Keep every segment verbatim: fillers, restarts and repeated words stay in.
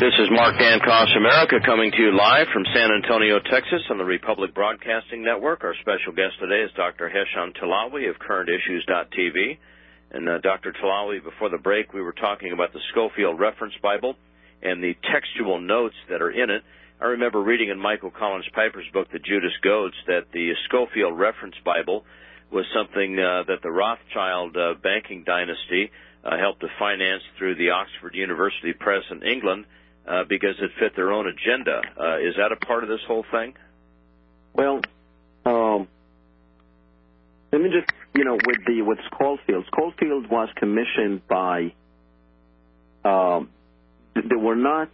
This is Mark Dancos, America, coming to you live from San Antonio, Texas, on the Republic Broadcasting Network. Our special guest today is Doctor Hesham Tlaoui of current issues dot t v. And uh, Doctor Tlaoui, before the break, we were talking about the Scofield Reference Bible and the textual notes that are in it. I remember reading in Michael Collins Piper's book, The Judas Goats, that the Scofield Reference Bible was something uh, that the Rothschild uh, banking dynasty uh, helped to finance through the Oxford University Press in England uh, because it fit their own agenda. Uh, is that a part of this whole thing? Well, um, let me just, you know, with the with Scofield, Scofield was commissioned by, um, they were not,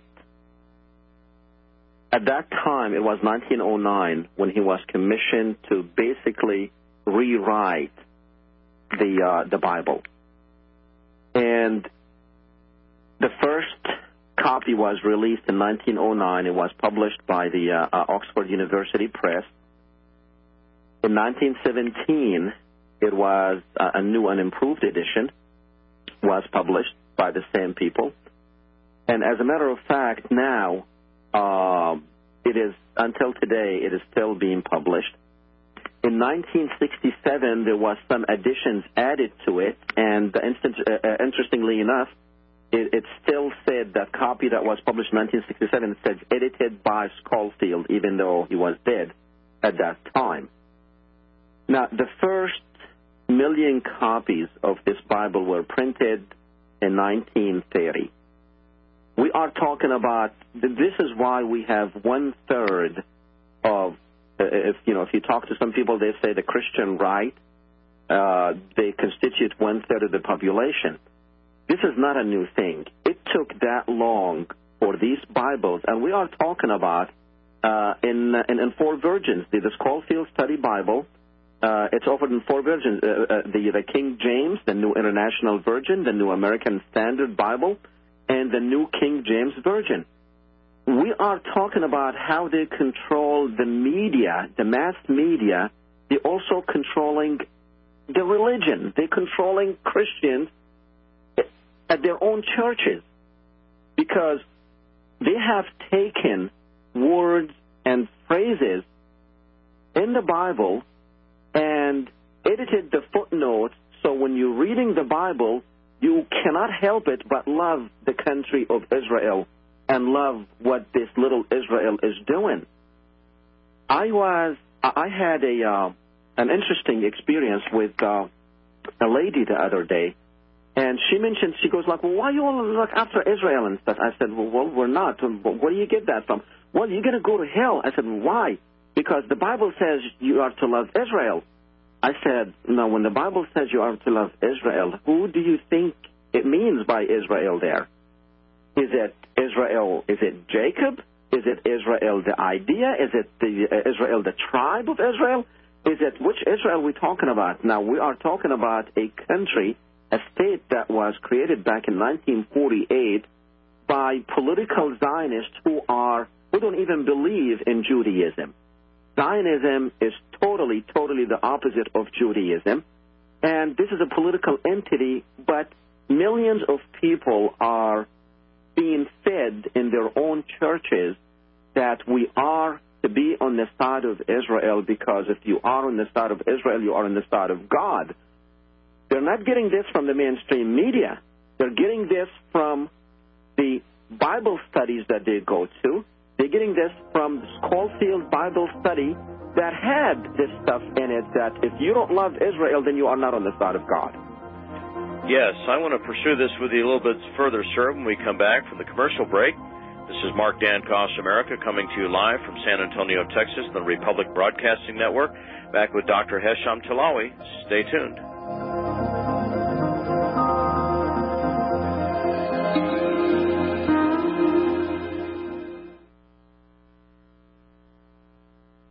at that time, it was nineteen oh nine when he was commissioned to basically rewrite the uh, the Bible. And the first copy was released in nineteen oh nine. It was published by the uh, uh, Oxford University Press. In nineteen seventeen, it was uh, a new and improved edition was published by the same people. And as a matter of fact, now uh, it is, until today, it is still being published. In nineteen sixty-seven, there was some additions added to it, and instant, uh, uh, interestingly enough, it, it still said that copy that was published in nineteen sixty-seven said edited by Scofield, even though he was dead at that time. Now, the first million copies of this Bible were printed in nineteen thirty. We are talking about, this is why we have one-third of, if you know, if you talk to some people, they say the Christian right, uh, they constitute one-third of the population. This is not a new thing. It took that long for these Bibles, and we are talking about uh, in, in in four versions. The, the Scofield Study Bible, uh, it's offered in four versions: uh, uh, the the King James, the New International Version, the New American Standard Bible, and the New King James Version. We are talking about how they control the media, the mass media. They're also controlling the religion. They're controlling Christians at their own churches because they have taken words and phrases in the Bible and edited the footnotes so when you're reading the Bible, you cannot help it but love the country of Israel and love what this little Israel is doing. I was, I had a uh, an interesting experience with uh, a lady the other day, and she mentioned, she goes like, well, why you all look after Israel and stuff? I said, well, well we're not. Where do you get that from? Well, you're going to go to hell. I said, why? Because the Bible says you are to love Israel. I said, no, when the Bible says you are to love Israel, who do you think it means by Israel there? Is it Israel, is it Jacob? Is it Israel the idea? Is it the uh, Israel the tribe of Israel? Is it, which Israel are we talking about? Now, we are talking about a country, a state that was created back in nineteen forty-eight by political Zionists who are, who don't even believe in Judaism. Zionism is totally, totally the opposite of Judaism. And this is a political entity, but millions of people are being fed in their own churches that we are to be on the side of Israel because if you are on the side of Israel, you are on the side of God. They're not getting this from the mainstream media. They're getting this from the Bible studies that they go to. They're getting this from the Scofield Bible study that had this stuff in it that if you don't love Israel, then you are not on the side of God. Yes, I want to pursue this with you a little bit further, sir, when we come back from the commercial break. This is Mark Dancos, America, coming to you live from San Antonio, Texas, the Republic Broadcasting Network. Back with Doctor Hesham Tlaoui. Stay tuned.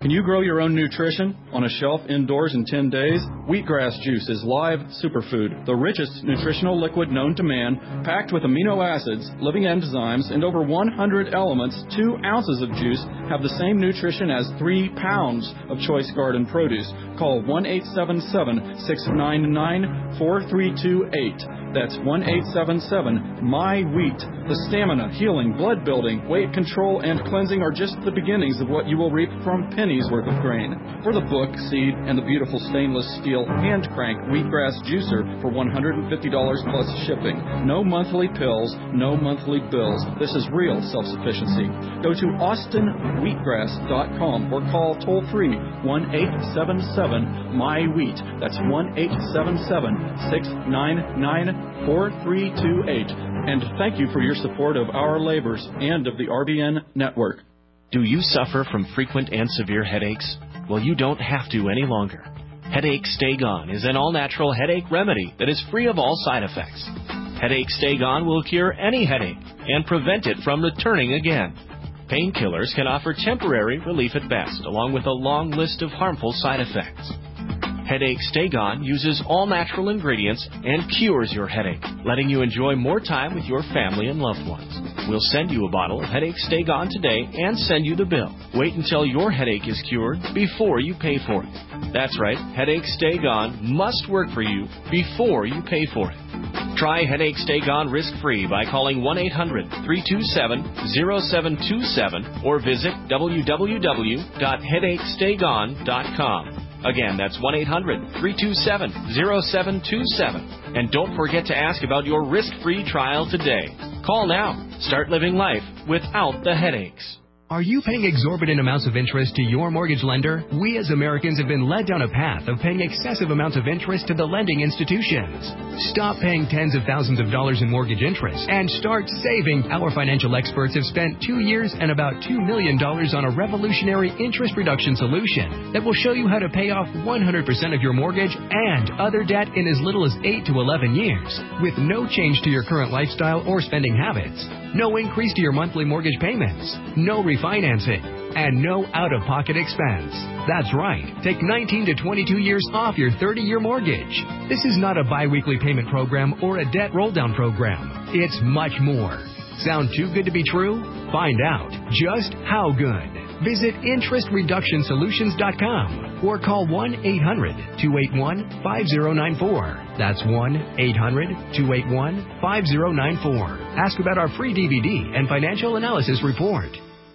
Can you grow your own nutrition on a shelf indoors in ten days? Wheatgrass juice is live superfood, the richest nutritional liquid known to man, packed with amino acids, living enzymes, and over one hundred elements. Two ounces of juice have the same nutrition as three pounds of choice garden produce. Call one eight seven seven, six nine nine, four three two eight. That's one eight seven seven, M Y wheat. The stamina, healing, blood building, weight control, and cleansing are just the beginnings of what you will reap from pennies worth of grain. For the book, seed, and the beautiful stainless steel hand crank wheatgrass juicer for one hundred fifty dollars plus shipping. No monthly pills, no monthly bills. This is real self-sufficiency. Go to austin wheatgrass dot com or call toll free one eight seven seven, M Y wheat. That's one eight seven seven, six nine nine, four three two eight. And thank you for your support of our labors and of the R B N network. Do you suffer from frequent and severe headaches? Well, you don't have to any longer. Headache Stay Gone is an all-natural headache remedy that is free of all side effects. Headache Stay Gone will cure any headache and prevent it from returning again. Painkillers can offer temporary relief at best, along with a long list of harmful side effects. Headache Stay Gone uses all-natural ingredients and cures your headache, letting you enjoy more time with your family and loved ones. We'll send you a bottle of Headache Stay Gone today and send you the bill. Wait until your headache is cured before you pay for it. That's right, Headache Stay Gone must work for you before you pay for it. Try Headache Stay Gone risk-free by calling one eight hundred, three two seven, zero seven two seven or visit w w w dot headache stay gone dot com. Again, that's one eight hundred, three two seven, zero seven two seven. And don't forget to ask about your risk-free trial today. Call now. Start living life without the headaches. Are you paying exorbitant amounts of interest to your mortgage lender? We as Americans have been led down a path of paying excessive amounts of interest to the lending institutions. Stop paying tens of thousands of dollars in mortgage interest and start saving. Our financial experts have spent two years and about two million dollars on a revolutionary interest reduction solution that will show you how to pay off one hundred percent of your mortgage and other debt in as little as eight to eleven years with no change to your current lifestyle or spending habits. No increase to your monthly mortgage payments. No refinancing. And no out-of-pocket expense. That's right. Take nineteen to twenty-two years off your thirty-year mortgage. This is not a biweekly payment program or a debt roll-down program. It's much more. Sound too good to be true? Find out just how good. Visit interest reduction solutions dot com or call one eight hundred, two eight one, five zero nine four. That's one eight hundred, two eight one, five zero nine four. Ask about our free D V D and financial analysis report.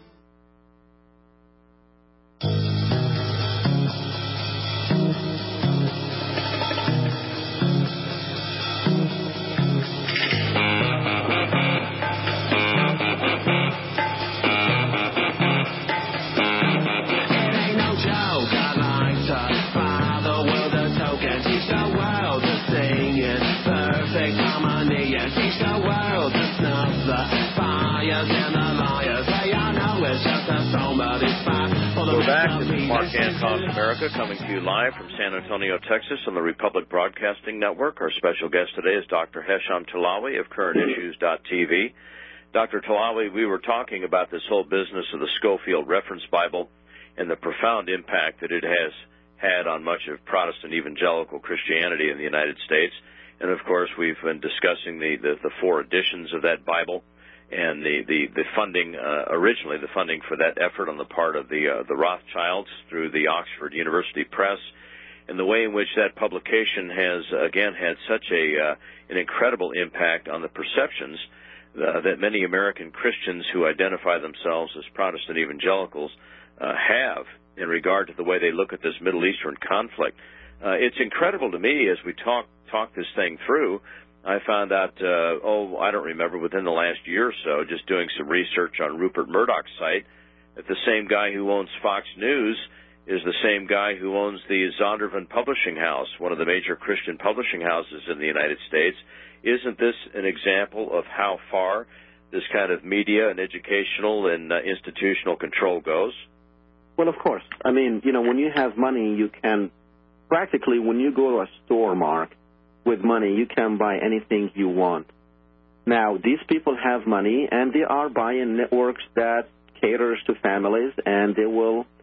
We're back. This is Mark Hancock's America, coming to you live from San Antonio, Texas, on the Republic Broadcasting Network. Our special guest today is Doctor Hesham Talawi of current issues dot t v. Doctor Talawi, we were talking about this whole business of the Scofield Reference Bible and the profound impact that it has had on much of Protestant evangelical Christianity in the United States. And, of course, we've been discussing the, the, the four editions of that Bible and the, the, the funding, uh, originally the funding for that effort on the part of the uh, the Rothschilds through the Oxford University Press, and the way in which that publication has, again, had such a uh, an incredible impact on the perceptions uh, that many American Christians who identify themselves as Protestant evangelicals uh, have in regard to the way they look at this Middle Eastern conflict. Uh, it's incredible to me as we talk talk this thing through. I found out, uh, oh, I don't remember, within the last year or so, just doing some research on Rupert Murdoch's site, that the same guy who owns Fox News is the same guy who owns the Zondervan Publishing House, one of the major Christian publishing houses in the United States. Isn't this an example of how far this kind of media and educational and uh, institutional control goes? Well, of course. I mean, you know, when you have money, you can practically, when you go to a store, Mark, with money, you can buy anything you want. Now, these people have money, and they are buying networks that caters to families, and they will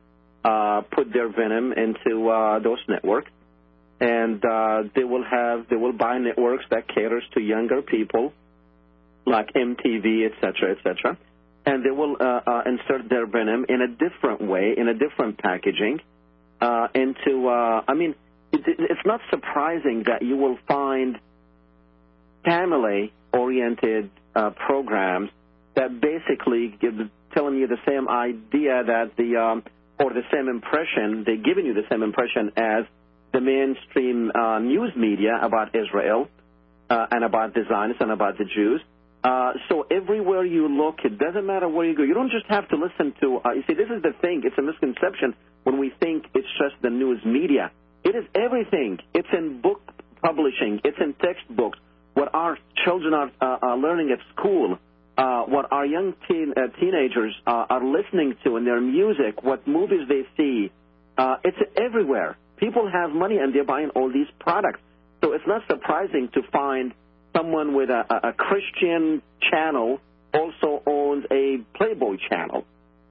uh, put their venom into uh, those networks, and uh, they will have they will buy networks that caters to younger people, like M T V, et cetera, et cetera, and they will uh, uh, insert their venom in a different way, in a different packaging, uh, into. Uh, I mean, it, it's not surprising that you will find family-oriented uh, programs that basically give, telling you the same idea that the um, or the same impression, they're giving you the same impression as the mainstream uh, news media about Israel uh, and about the Zionists and about the Jews. Uh, so everywhere you look, it doesn't matter where you go. You don't just have to listen to, uh, you see, this is the thing. It's a misconception when we think it's just the news media. It is everything. It's in book publishing. It's in textbooks. What our children are, uh, are learning at school, uh, what our young teen, uh, teenagers uh, are listening to in their music, what movies they see, uh, it's everywhere. People have money and they're buying all these products. So it's not surprising to find someone with a, a Christian channel also owns a Playboy channel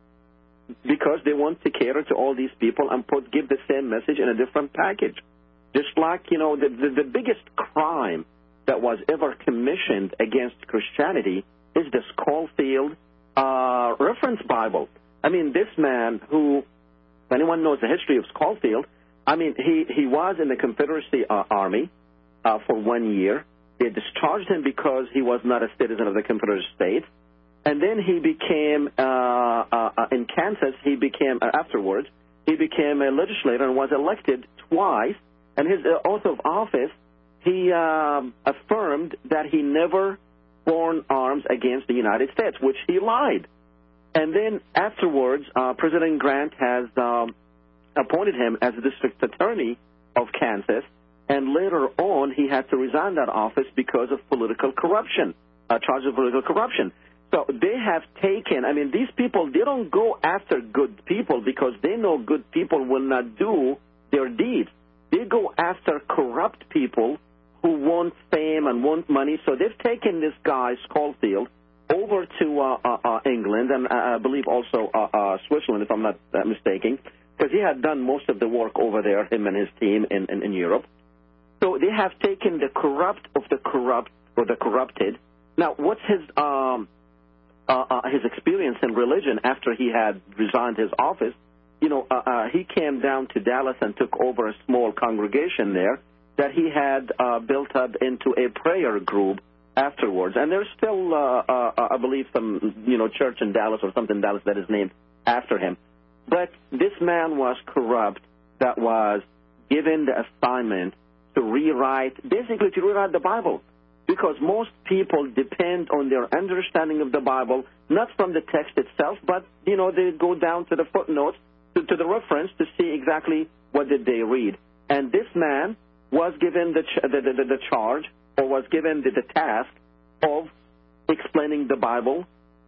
because they want to cater to all these people and put give the same message in a different package. Just like, you know, the, the, the biggest crime that was ever commissioned against Christianity is the Scofield uh, Reference Bible. I mean, this man who, if anyone knows the history of Scofield, I mean, he, he was in the Confederacy uh, Army uh, for one year. They discharged him because he was not a citizen of the Confederate States. And then he became, uh, uh, in Kansas, he became, uh, afterwards, he became a legislator and was elected twice. And his uh, oath of office, he uh, affirmed that he never borne arms against the United States, which he lied. And then afterwards, uh, President Grant has um, appointed him as the district attorney of Kansas, and later on he had to resign that office because of political corruption, uh, charge of political corruption. So they have taken, I mean, these people, they don't go after good people because they know good people will not do their deeds. They go after corrupt people who want fame and want money. So they've taken this guy, Scofield, over to uh, uh, uh, England and uh, I believe also uh, uh, Switzerland, if I'm not uh, mistaken, because he had done most of the work over there, him and his team in, in, in Europe. So they have taken the corrupt of the corrupt or the corrupted. Now, what's his um, uh, uh, his experience in religion after he had resigned his office? You know, uh, uh, he came down to Dallas and took over a small congregation there that he had uh, built up into a prayer group afterwards. And there's still, uh, uh, I believe, some, you know, church in Dallas or something in Dallas that is named after him. But this man was corrupt that was given the assignment to rewrite, basically to rewrite the Bible. Because most people depend on their understanding of the Bible, not from the text itself, but, you know, they go down to the footnotes, to, to the reference to see exactly what did they read. And this man was given the, ch- the, the, the charge or was given the, the task of explaining the Bible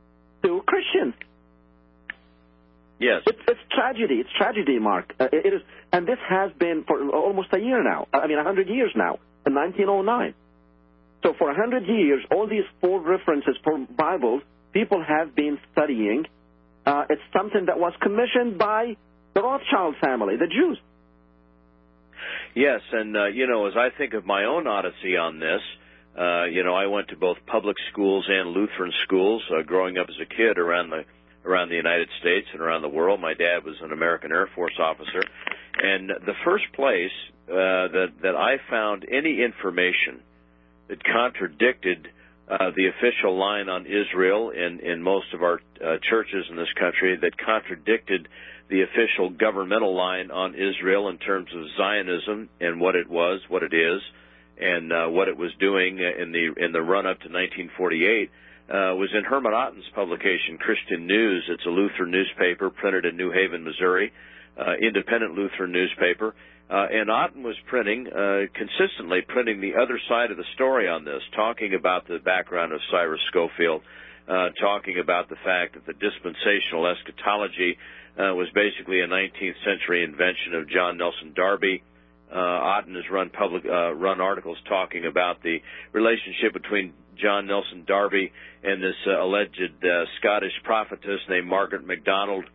to Christians. Yes. It's, it's tragedy. It's tragedy, Mark. Uh, it is, and this has been for almost a year now. I mean, a hundred years now, in nineteen oh nine. So for a hundred years, all these four references for Bibles, people have been studying. Uh, it's something that was commissioned by the Rothschild family, the Jews. Yes, and, uh, you know, as I think of my own odyssey on this, uh, you know, I went to both public schools and Lutheran schools uh, growing up as a kid around the around the United States and around the world. My dad was an American Air Force officer. And the first place uh, that, that I found any information that contradicted uh, the official line on Israel in, in most of our uh, churches in this country, that contradicted the official governmental line on Israel in terms of Zionism and what it was, what it is, and uh, what it was doing in the in the run-up to nineteen forty-eight, uh, was in Herman Otten's publication, Christian News. It's a Lutheran newspaper printed in New Haven, Missouri, uh, independent Lutheran newspaper. Uh, and Otten was printing, uh, consistently printing the other side of the story on this, talking about the background of Cyrus Scofield, uh, talking about the fact that the dispensational eschatology uh, was basically a nineteenth century invention of John Nelson Darby. Uh, Otten has run public, uh, run articles talking about the relationship between John Nelson Darby and this uh, alleged uh, Scottish prophetess named Margaret MacDonald,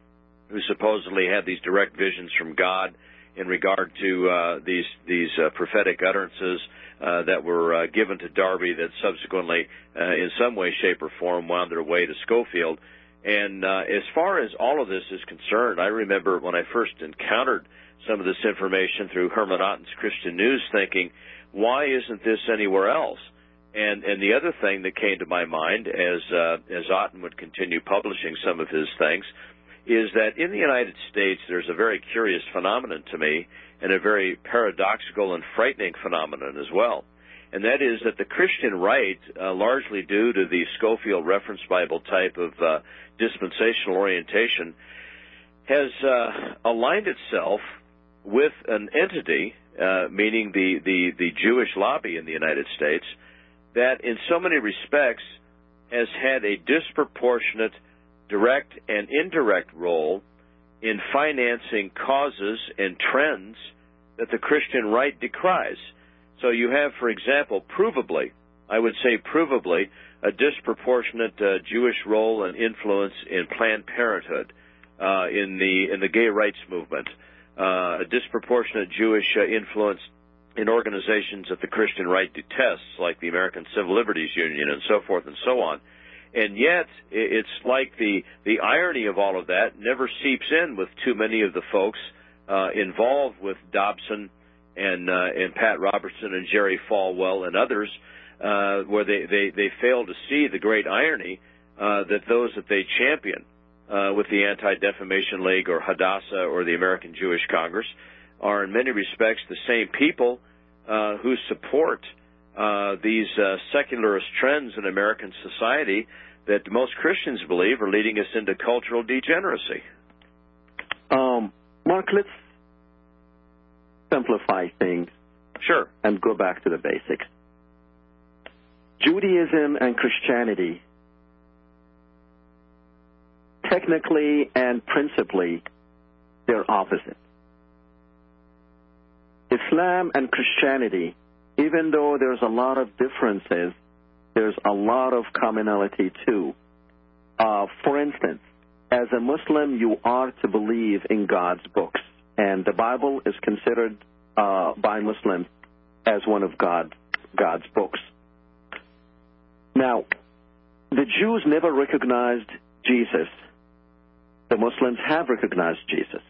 who supposedly had these direct visions from God in regard to uh, these these uh, prophetic utterances uh, that were uh, given to Darby that subsequently, uh, in some way, shape, or form, wound their way to Schofield. And uh, as far as all of this is concerned, I remember when I first encountered some of this information through Herman Otten's Christian News, thinking, why isn't this anywhere else? And and the other thing that came to my mind as uh, as Otten would continue publishing some of his things is that in the United States there's a very curious phenomenon to me, and a very paradoxical and frightening phenomenon as well. And that is that the Christian right, uh, largely due to the Schofield Reference Bible type of uh, dispensational orientation, has uh, aligned itself with an entity, uh, meaning the, the, the Jewish lobby in the United States, that in so many respects has had a disproportionate direct and indirect role in financing causes and trends that the Christian right decries. So you have, for example, provably, I would say provably, a disproportionate uh, Jewish role and influence in Planned Parenthood, uh, in the in the gay rights movement, uh, a disproportionate Jewish uh, influence in organizations that the Christian right detests, like the American Civil Liberties Union and so forth and so on. And yet, it's like the, the irony of all of that never seeps in with too many of the folks uh, involved with Dobson and uh, and Pat Robertson and Jerry Falwell and others, uh, where they, they, they fail to see the great irony uh, that those that they champion uh, with the Anti-Defamation League or Hadassah or the American Jewish Congress are in many respects the same people uh, who support Uh, these uh, secularist trends in American society that most Christians believe are leading us into cultural degeneracy. Um, Mark, let's simplify things. Sure. And go back to the basics. Judaism and Christianity, technically and principally, they're opposite. Islam and Christianity, even though there's a lot of differences, there's a lot of commonality too. Uh, for instance, as a Muslim, you are to believe in God's books, and the Bible is considered uh, by Muslims as one of God, God's books. Now, the Jews never recognized Jesus. The Muslims have recognized Jesus.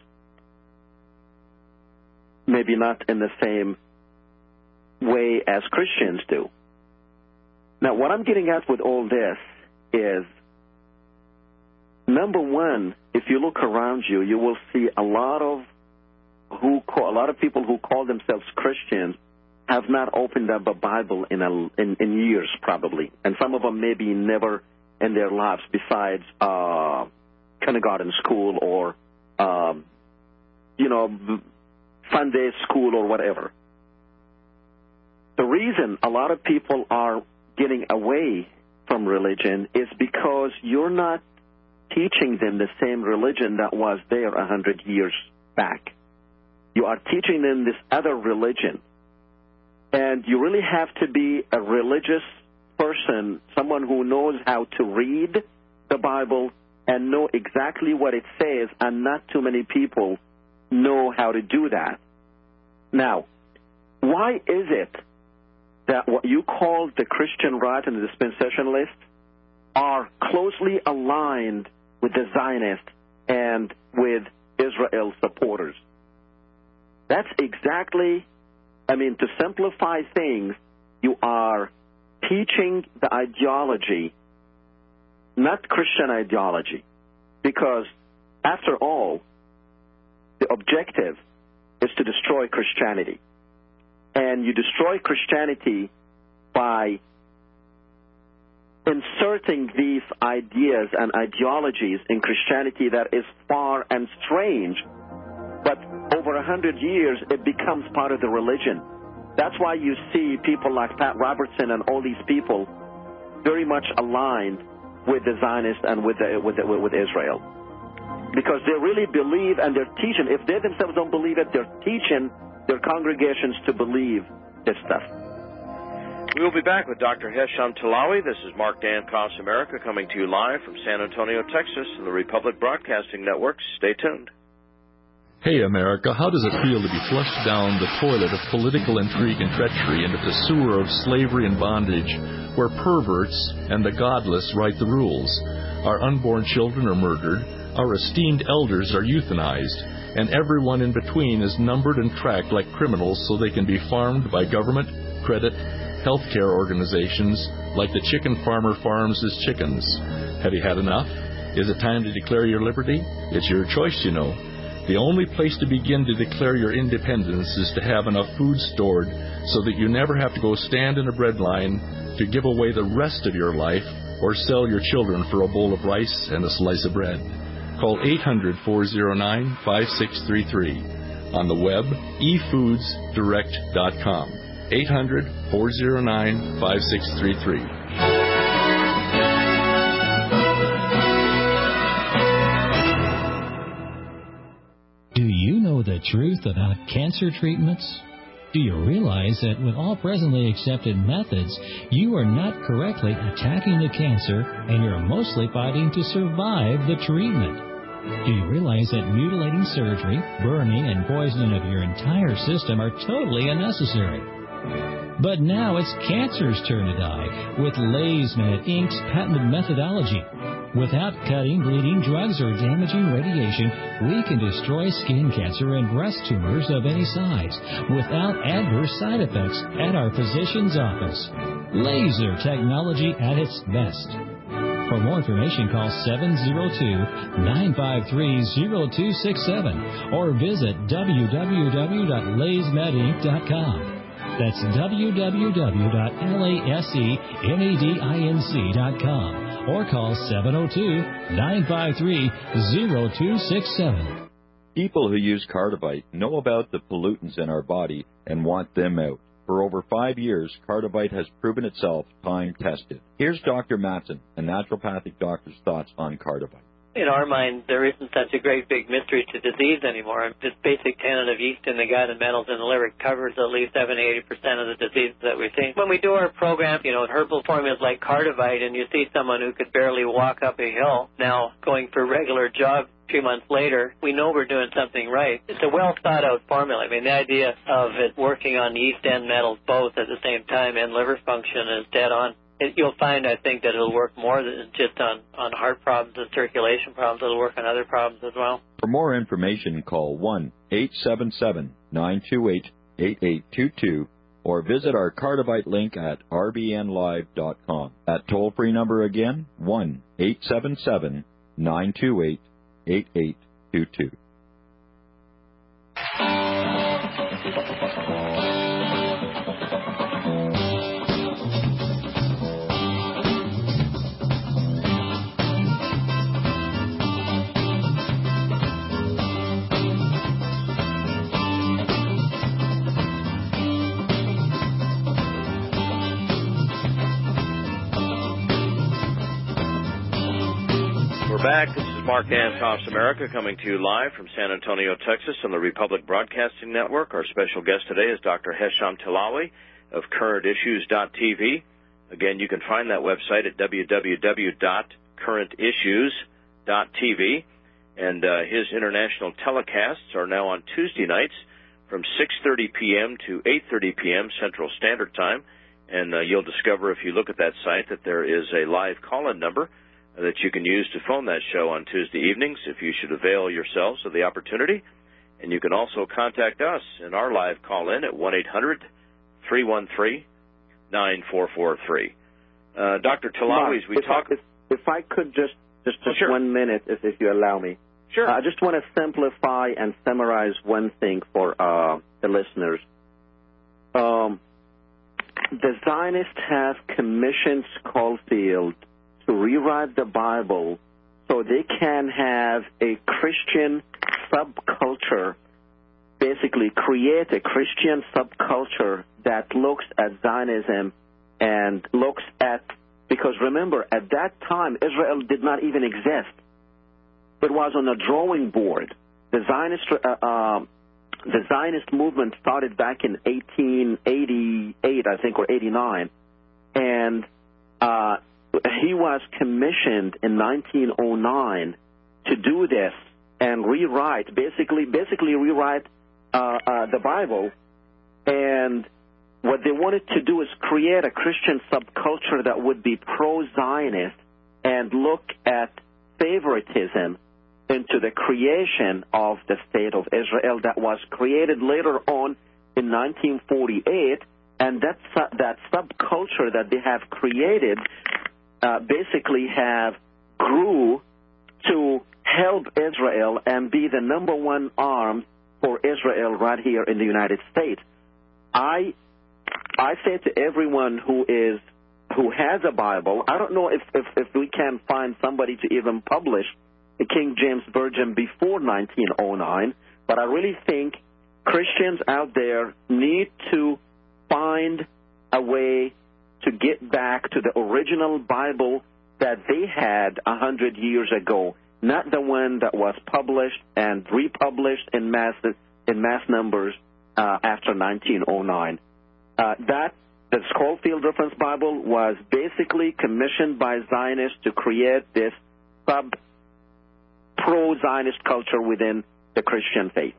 Maybe not in the same way as Christians do. Now, what I'm getting at with all this is, number one, if you look around you, you will see a lot of who call, a lot of people who call themselves Christians have not opened up a Bible in, a, in, in years, probably, and some of them maybe never in their lives, besides uh, kindergarten school or, um, you know, Sunday school or whatever. The reason a lot of people are getting away from religion is because you're not teaching them the same religion that was there a hundred years back. You are teaching them this other religion. And you really have to be a religious person, someone who knows how to read the Bible and know exactly what it says, and not too many people know how to do that. Now, why is it that what you call the Christian right and the dispensationalists are closely aligned with the Zionists and with Israel supporters? That's exactly, I mean, to simplify things, you are teaching the ideology, not Christian ideology, because after all, the objective is to destroy Christianity. And you destroy Christianity by inserting these ideas and ideologies in Christianity that is far and strange, but over a hundred years it becomes part of the religion. That's why you see people like Pat Robertson and all these people very much aligned with the Zionists and with the, with, the, with Israel, because they really believe, and they're teaching. If they themselves don't believe it, they're teaching their congregations to believe this stuff. We will be back with Doctor Hesham Talawi. This is Mark Dan Coffs America coming to you live from San Antonio, Texas, and the Republic Broadcasting Network. Stay tuned. Hey, America, how does it feel to be flushed down the toilet of political intrigue and treachery into the sewer of slavery and bondage, where perverts and the godless write the rules? Our unborn children are murdered, our esteemed elders are euthanized, and everyone in between is numbered and tracked like criminals so they can be farmed by government, credit, healthcare organizations like the chicken farmer farms his chickens. Have you had enough? Is it time to declare your liberty? It's your choice, you know. The only place to begin to declare your independence is to have enough food stored so that you never have to go stand in a bread line to give away the rest of your life or sell your children for a bowl of rice and a slice of bread. Call eight hundred, four oh nine, five six three three. On the web, e foods direct dot com. eight hundred, four oh nine, five six three three. Do you know the truth about cancer treatments? Do you realize that with all presently accepted methods, you are not correctly attacking the cancer and you're mostly fighting to survive the treatment? Do you realize that mutilating surgery, burning, and poisoning of your entire system are totally unnecessary? But now it's cancer's turn to die with LaserMed Incorporated's patented methodology. Without cutting, bleeding, drugs, or damaging radiation, we can destroy skin cancer and breast tumors of any size without adverse side effects at our physician's office. Laser technology at its best. For more information, call seven oh two, nine five three, oh two six seven or visit w w w dot laser med inc dot com. That's w w w dot lasermedinc dot com or call seven oh two, nine five three, oh two six seven. People who use Cardivite know about the pollutants in our body and want them out. For over five years, Cardivite has proven itself time-tested. Here's Doctor Matson, a naturopathic doctor's thoughts on Cardivite. In our mind, there isn't such a great big mystery to disease anymore. This basic tenet of yeast in the gut and metals in the liver covers at least seventy to eighty percent of the diseases that we see. When we do our program, you know, herbal formulas like Cardivite, and you see someone who could barely walk up a hill now going for a regular jog three months later, we know we're doing something right. It's a well-thought-out formula. I mean, the idea of it working on yeast and metals both at the same time and liver function is dead on. It, you'll find, I think, that it'll work more than just on, on heart problems and circulation problems. It'll work on other problems as well. For more information, call one eight seven seven, nine two eight, eight eight two two or visit our Cardivite link at r b n live dot com. That toll-free number again, one eight seven seven, nine two eight, eight eight two two. Back. This is Mark Dan Coffs America coming to you live from San Antonio, Texas on the Republic Broadcasting Network. Our special guest today is Doctor Hesham Talawi of current issues dot t v. Again, you can find that website at w w w dot current issues dot t v. And uh, his international telecasts are now on Tuesday nights from six thirty p.m. to eight thirty p.m. Central Standard Time. And uh, you'll discover if you look at that site that there is a live call-in number that you can use to phone that show on Tuesday evenings if you should avail yourselves of the opportunity. And you can also contact us in our live call-in at one eight hundred, three one three, nine four four three. Uh, Doctor Talawi, as we if talk... I, if, if I could just, just, just oh, sure. one minute, if, if you allow me. Sure. Uh, I just want to simplify and summarize one thing for uh, the listeners. Um, the Zionists have commissioned Schofield to rewrite the Bible so they can have a Christian subculture, basically create a Christian subculture that looks at Zionism and looks at, because remember, at that time, Israel did not even exist. It was on a drawing board. The Zionist, uh, uh, the Zionist movement started back in eighteen eighty-eight, I think, or eighty-nine. And uh, he was commissioned in nineteen oh nine to do this and rewrite, basically, basically rewrite uh, uh, the Bible. And what they wanted to do is create a Christian subculture that would be pro-Zionist and look at favoritism into the creation of the State of Israel that was created later on in nineteen forty-eight, and that, su- that subculture that they have created uh, basically have grew to help Israel and be the number one arm for Israel right here in the United States. I I say to everyone who is who has a Bible, I don't know if, if, if we can find somebody to even publish the King James Version before nineteen oh nine, but I really think Christians out there need to find a way to get back to the original Bible that they had a hundred years ago, not the one that was published and republished in mass in mass numbers uh, after nineteen oh nine. Uh, that the Scofield Reference Bible was basically commissioned by Zionists to create this sub pro-Zionist culture within the Christian faith.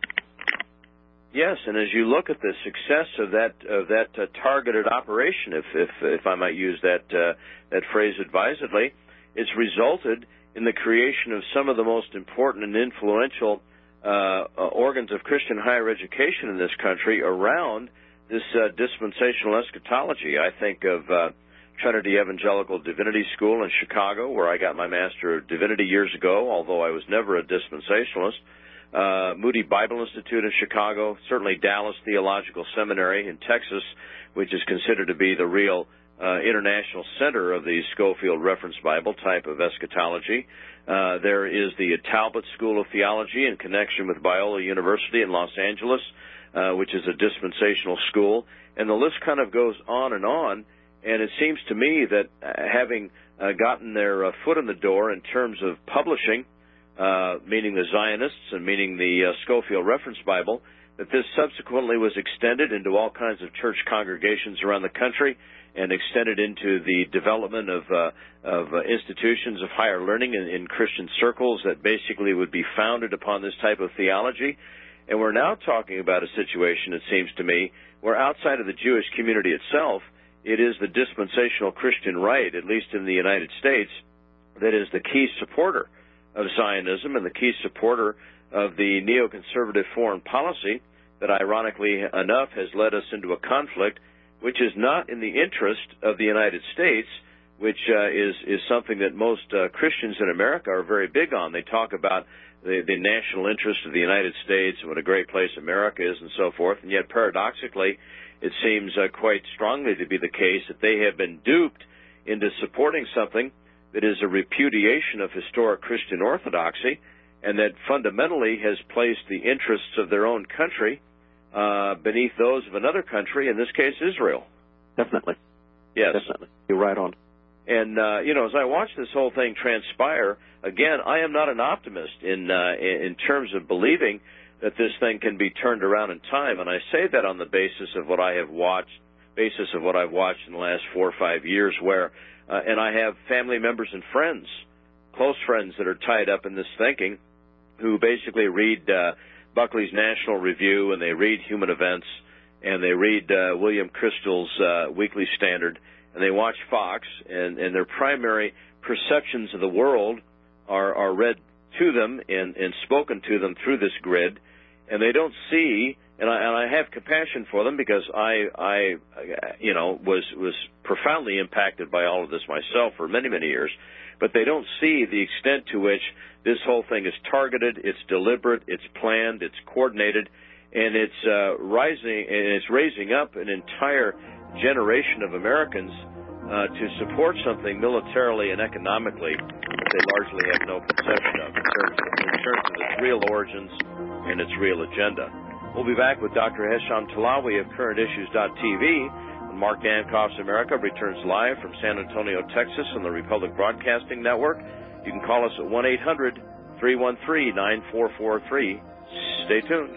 Yes, and as you look at the success of that of that uh, targeted operation, if if if I might use that uh, that phrase advisedly, it's resulted in the creation of some of the most important and influential uh, uh, organs of Christian higher education in this country around this uh, dispensational eschatology. I think of uh, Trinity Evangelical Divinity School in Chicago, where I got my Master of Divinity years ago, although I was never a dispensationalist. Uh, Moody Bible Institute in Chicago, certainly Dallas Theological Seminary in Texas, which is considered to be the real uh, international center of the Scofield Reference Bible type of eschatology. Uh, there is the Talbot School of Theology in connection with Biola University in Los Angeles, uh, which is a dispensational school. And the list kind of goes on and on. And it seems to me that uh, having uh, gotten their uh, foot in the door in terms of publishing, Uh, meaning the Zionists and meaning the uh, Scofield Reference Bible, that this subsequently was extended into all kinds of church congregations around the country and extended into the development of, uh, of uh, institutions of higher learning in, in Christian circles that basically would be founded upon this type of theology. And we're now talking about a situation, it seems to me, where outside of the Jewish community itself, it is the dispensational Christian right, at least in the United States, that is the key supporter of Zionism and the key supporter of the neoconservative foreign policy that, ironically enough, has led us into a conflict which is not in the interest of the United States, which uh, is, is something that most uh, Christians in America are very big on. They talk about the, the national interest of the United States and what a great place America is and so forth, and yet paradoxically it seems uh, quite strongly to be the case that they have been duped into supporting something that is a repudiation of historic Christian orthodoxy and that fundamentally has placed the interests of their own country uh, beneath those of another country, in this case Israel. Definitely. Yes. Definitely. You're right on. And, uh, you know, as I watch this whole thing transpire, again, I am not an optimist in, uh, in terms of believing that this thing can be turned around in time. And I say that on the basis of what I have watched, basis of what I've watched in the last four or five years where Uh, and I have family members and friends, close friends that are tied up in this thinking, who basically read uh, Buckley's National Review and they read Human Events and they read uh, William Crystal's uh, Weekly Standard and they watch Fox and, and their primary perceptions of the world are, are read to them and, and spoken to them through this grid, and they don't see. And I, and I have compassion for them because I, I, you know, was was profoundly impacted by all of this myself for many, many years. But they don't see the extent to which this whole thing is targeted, it's deliberate, it's planned, it's coordinated, and it's uh, rising and it's raising up an entire generation of Americans uh, to support something militarily and economically that they largely have no conception of in terms of, in terms of its real origins and its real agenda. We'll be back with Doctor Hesham Talawi of current issues dot t v when Mark Dankoff's America returns live from San Antonio, Texas on the Republic Broadcasting Network. You can call us at one eight hundred, three one three, nine four four three. Stay tuned.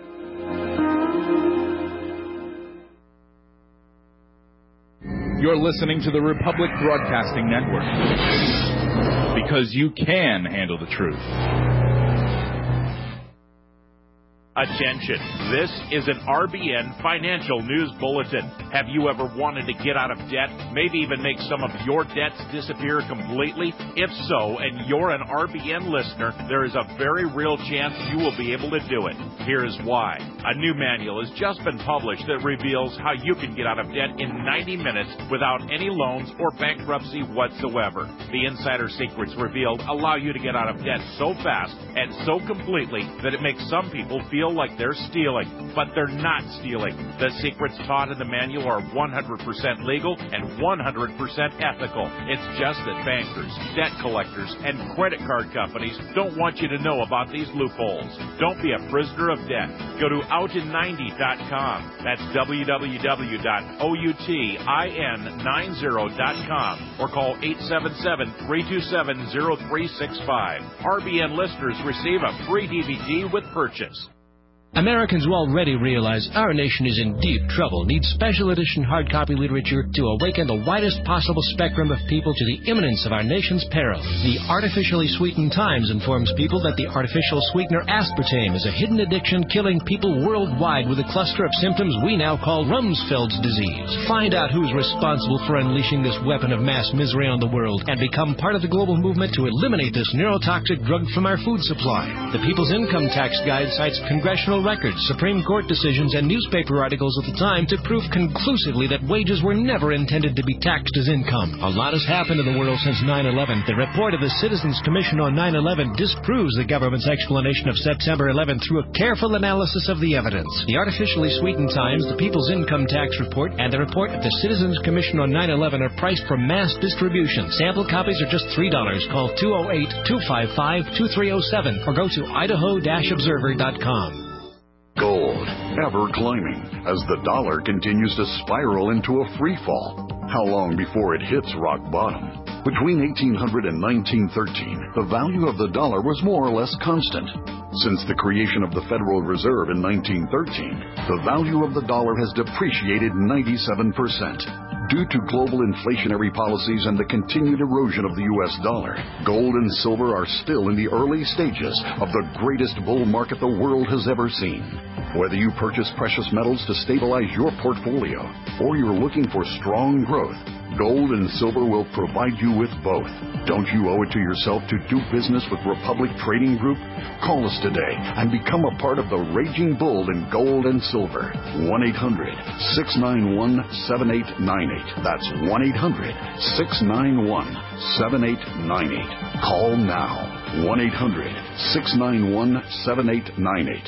You're listening to the Republic Broadcasting Network. Because you can handle the truth. Attention, this is an R B N Financial News Bulletin. Have you ever wanted to get out of debt, maybe even make some of your debts disappear completely? If so, and you're an R B N listener, there is a very real chance you will be able to do it. Here's why. A new manual has just been published that reveals how you can get out of debt in ninety minutes without any loans or bankruptcy whatsoever. The insider secrets revealed allow you to get out of debt so fast and so completely that it makes some people feel like they're stealing, but they're not stealing. The secrets taught in the manual are one hundred percent legal and one hundred percent ethical. It's just that bankers, debt collectors, and credit card companies don't want you to know about these loopholes. Don't be a prisoner of debt. Go to out in ninety dot com. That's w w w dot outin ninety dot com or call eight seven seven, three two seven, zero three six five. R B N listeners receive a free D V D with purchase. Americans will already realize our nation is in deep trouble, needs special edition hard copy literature to awaken the widest possible spectrum of people to the imminence of our nation's peril. The Artificially Sweetened Times informs people that the artificial sweetener aspartame is a hidden addiction killing people worldwide with a cluster of symptoms we now call Rumsfeld's disease. Find out who's responsible for unleashing this weapon of mass misery on the world and become part of the global movement to eliminate this neurotoxic drug from our food supply. The People's Income Tax Guide cites congressional records, Supreme Court decisions, and newspaper articles at the time to prove conclusively that wages were never intended to be taxed as income. A lot has happened in the world since nine eleven. The report of the Citizens Commission on nine eleven disproves the government's explanation of September eleventh through a careful analysis of the evidence. The Artificially Sweetened Times, the People's Income Tax Report, and the report of the Citizens Commission on nine eleven are priced for mass distribution. Sample copies are just three dollars. Call two oh eight, two five five, two three oh seven or go to idaho dash observer dot com. Gold, ever climbing, as the dollar continues to spiral into a free fall. How long before it hits rock bottom? Between eighteen hundred and nineteen thirteen, the value of the dollar was more or less constant. Since the creation of the Federal Reserve in nineteen thirteen, the value of the dollar has depreciated ninety-seven percent. Due to global inflationary policies and the continued erosion of the U S dollar, gold and silver are still in the early stages of the greatest bull market the world has ever seen. Whether you purchase precious metals to stabilize your portfolio or you're looking for strong growth, gold and silver will provide you with both. Don't you owe it to yourself to do business with Republic Trading Group? Call us today and become a part of the raging bull in gold and silver. one eight hundred, six nine one, seven eight nine eight. That's one eight hundred, six nine one, seven eight nine eight. Call now. one eight hundred, six nine one, seven eight nine eight.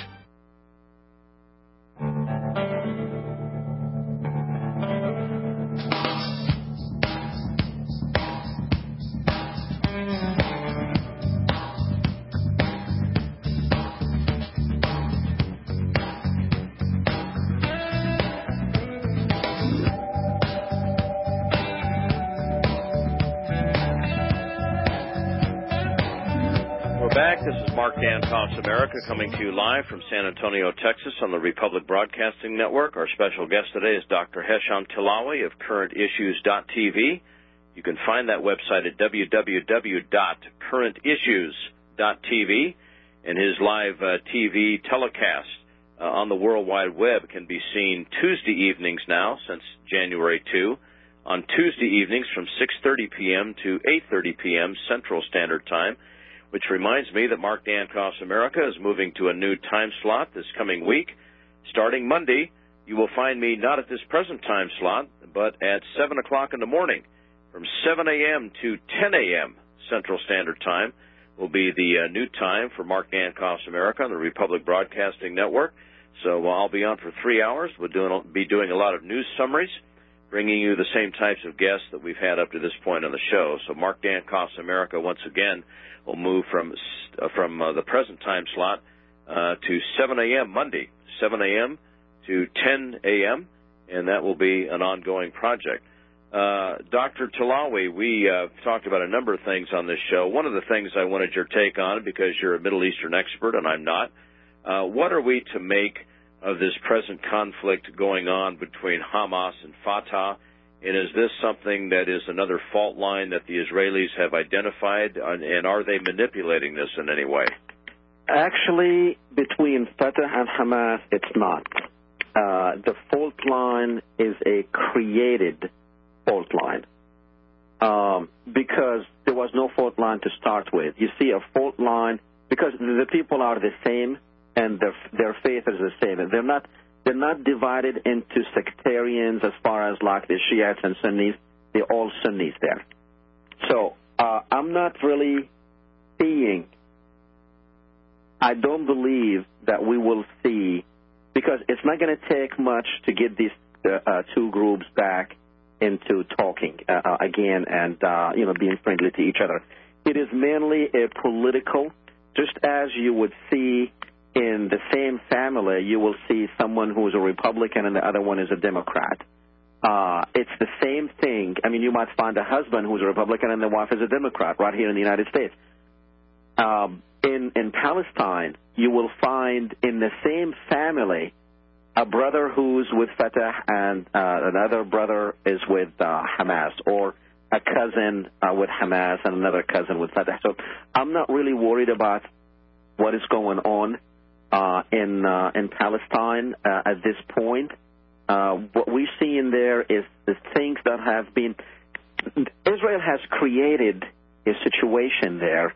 This is Mark Dankoff's America coming to you live from San Antonio, Texas on the Republic Broadcasting Network. Our special guest today is Doctor Hesham Tilawi of current issues dot t v. You can find that website at w w w dot current issues dot t v, and his live uh, T V telecast uh, on the World Wide Web can be seen Tuesday evenings now since January second, on Tuesday evenings from six thirty p.m. to eight thirty p.m. Central Standard Time. Which reminds me that Mark Dankoff's America is moving to a new time slot this coming week. Starting Monday, you will find me not at this present time slot, but at seven o'clock in the morning. From seven a.m. to ten a.m. Central Standard Time will be the uh, new time for Mark Dankoff's America on the Republic Broadcasting Network. So uh, I'll be on for three hours. We'll doing, be doing a lot of news summaries, bringing you the same types of guests that we've had up to this point on the show. So Mark Dankoff's America, once again, will move from uh, from uh, the present time slot uh, to seven a.m. Monday, seven a.m. to ten a.m., and that will be an ongoing project. Uh, Doctor Tilawi, we uh, talked about a number of things on this show. One of the things I wanted your take on, because you're a Middle Eastern expert and I'm not, uh, what are we to make of this present conflict going on between Hamas and Fatah And is this something that is another fault line that the Israelis have identified, and are they manipulating this in any way? Actually, between Fatah and Hamas, it's not. Uh, the fault line is a created fault line um, because there was no fault line to start with. You see a fault line because the people are the same and their, their faith is the same. And they're not they're not divided into sectarians as far as like the Shiites and Sunnis. They're all Sunnis there. So uh, I'm not really seeing. I don't believe that we will see, because it's not going to take much to get these uh, uh, two groups back into talking uh, again and, uh, you know, being friendly to each other. It is mainly a political, just as you would see in the same family, you will see someone who is a Republican and the other one is a Democrat. Uh, it's the same thing. I mean, you might find a husband who's a Republican and the wife is a Democrat right here in the United States. Um, in, in Palestine, you will find in the same family a brother who's with Fatah and uh, another brother is with uh, Hamas, or a cousin uh, with Hamas and another cousin with Fatah. So I'm not really worried about what is going on uh, in uh, in Palestine uh, at this point. Uh, what we see in there is the things that have been. Israel has created a situation there,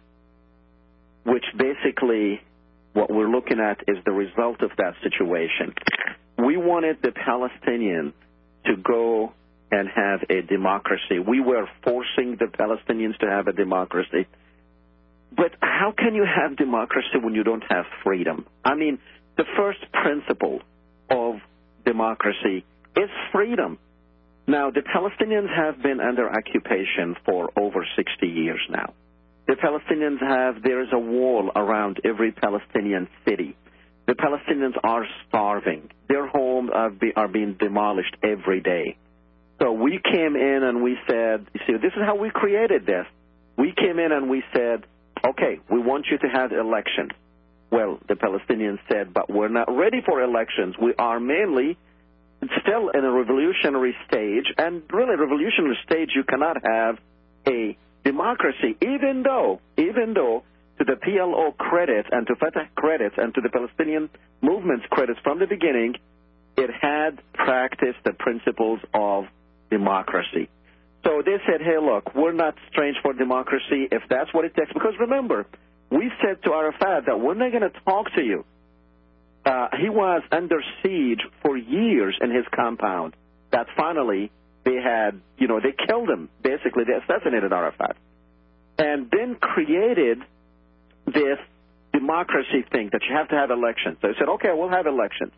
which basically what we're looking at is the result of that situation. We wanted the Palestinians to go and have a democracy. We were forcing the Palestinians to have a democracy. But how can you have democracy when you don't have freedom? I mean, the first principle of democracy is freedom. Now, the Palestinians have been under occupation for over sixty years now. The Palestinians have, there is a wall around every Palestinian city. The Palestinians are starving. Their homes are, be, are being demolished every day. So we came in and we said, you see, this is how we created this. We came in and we said, okay, we want you to have elections. Well, the Palestinians said, but we're not ready for elections. We are mainly still in a revolutionary stage, and really revolutionary stage you cannot have a democracy, even though, even though to the P L O credits and to Fatah credits and to the Palestinian movement's credits from the beginning, it had practiced the principles of democracy. So they said, hey, look, we're not strange for democracy if that's what it takes. Because remember, we said to Arafat that we're not going to talk to you. Uh, he was under siege for years in his compound. That finally they had, you know, they killed him. Basically, they assassinated Arafat. And then created this democracy thing that you have to have elections. So they said, okay, we'll have elections.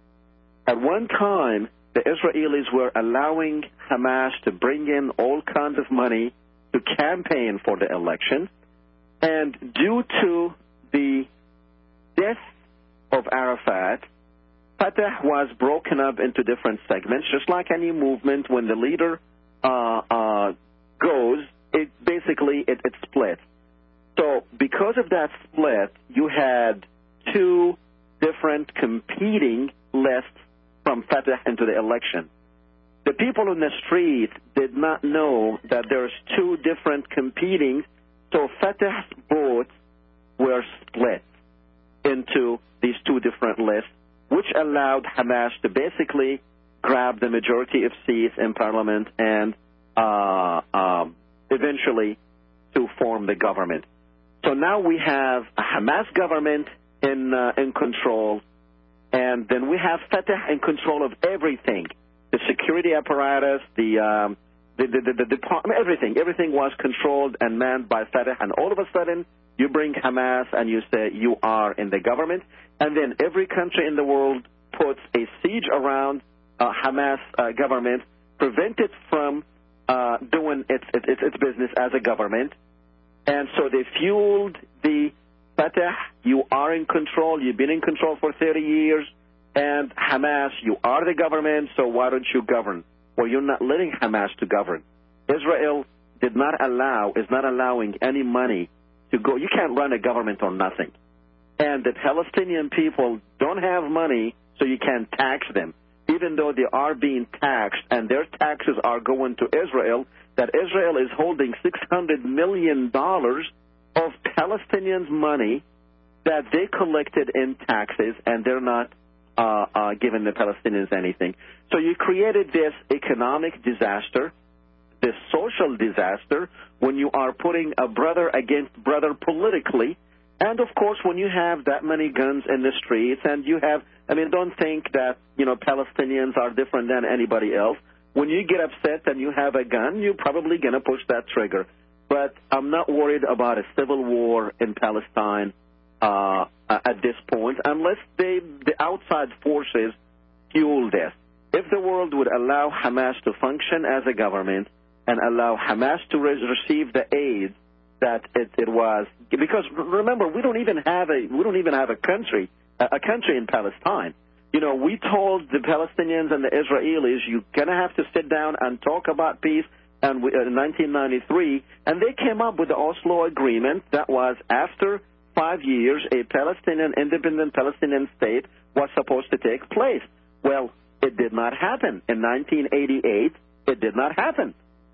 At one time, the Israelis were allowing Hamas to bring in all kinds of money to campaign for the election. And due to the death of Arafat, Fatah was broken up into different segments, just like any movement. When the leader uh, uh, goes, it basically it, it splits. So because of that split, you had two different competing lists from Fatah into the election. The people in the street did not know that there's two different competing, so Fatah's votes were split into these two different lists, which allowed Hamas to basically grab the majority of seats in parliament and uh, um, eventually to form the government. So now we have a Hamas government in uh, in control, and then we have Fatah in control of everything, the security apparatus, the um, the, the, the, the department, everything. Everything was controlled and manned by Fatah, and all of a sudden you bring Hamas and you say you are in the government, and then every country in the world puts a siege around uh, Hamas uh, government, prevent it from uh, doing its, its its business as a government. And so they fueled the Fatah, you are in control, you've been in control for thirty years, and Hamas, you are the government, so why don't you govern? Well, you're not letting Hamas to govern. Israel did not allow, is not allowing any money to go. You can't run a government on nothing. And the Palestinian people don't have money, so you can't tax them. Even even though they are being taxed and their taxes are going to Israel, that Israel is holding six hundred million dollars of Palestinians' money that they collected in taxes, and they're not uh, uh, giving the Palestinians anything. So you created this economic disaster, this social disaster, when you are putting a brother against brother politically. And, of course, when you have that many guns in the streets and you have, I mean, don't think that, you know, Palestinians are different than anybody else. When you get upset and you have a gun, you're probably going to push that trigger. But I'm not worried about a civil war in Palestine uh, at this point, unless they, the outside forces fuel this. If the world would allow Hamas to function as a government and allow Hamas to re- receive the aid that it, it was, because remember, we don't even have a we don't even have a country a country in Palestine. You know, we told the Palestinians and the Israelis, you're gonna have to sit down and talk about peace. And we, uh, in nineteen ninety-three, and they came up with the Oslo Agreement. That was after five years, a Palestinian independent Palestinian state was supposed to take place. Well, it did not happen. In nineteen eighty-eight, it did not happen,